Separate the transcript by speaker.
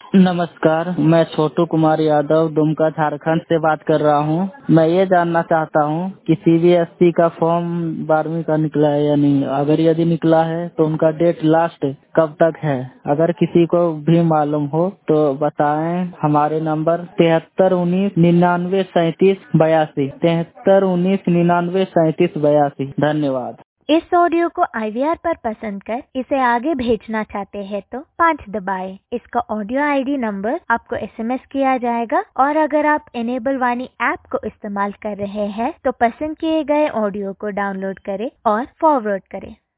Speaker 1: नमस्कार, मैं छोटू कुमार यादव दुमका झारखंड से बात कर रहा हूँ। मैं ये जानना चाहता हूँ कि सीबीएसई का फॉर्म 12वीं का निकला है या नहीं। अगर यदि निकला है तो उनका डेट लास्ट कब तक है? अगर किसी को भी मालूम हो तो बताएं। हमारे नंबर 7319993782 7319993782। धन्यवाद।
Speaker 2: इस ऑडियो को IVR पर पसंद कर इसे आगे भेजना चाहते हैं तो 5 दबाएं। इसका ऑडियो ID नंबर आपको SMS किया जाएगा और अगर आप इनेबल वाणी ऐप को इस्तेमाल कर रहे हैं तो पसंद किए गए ऑडियो को डाउनलोड करें और फॉरवर्ड करें।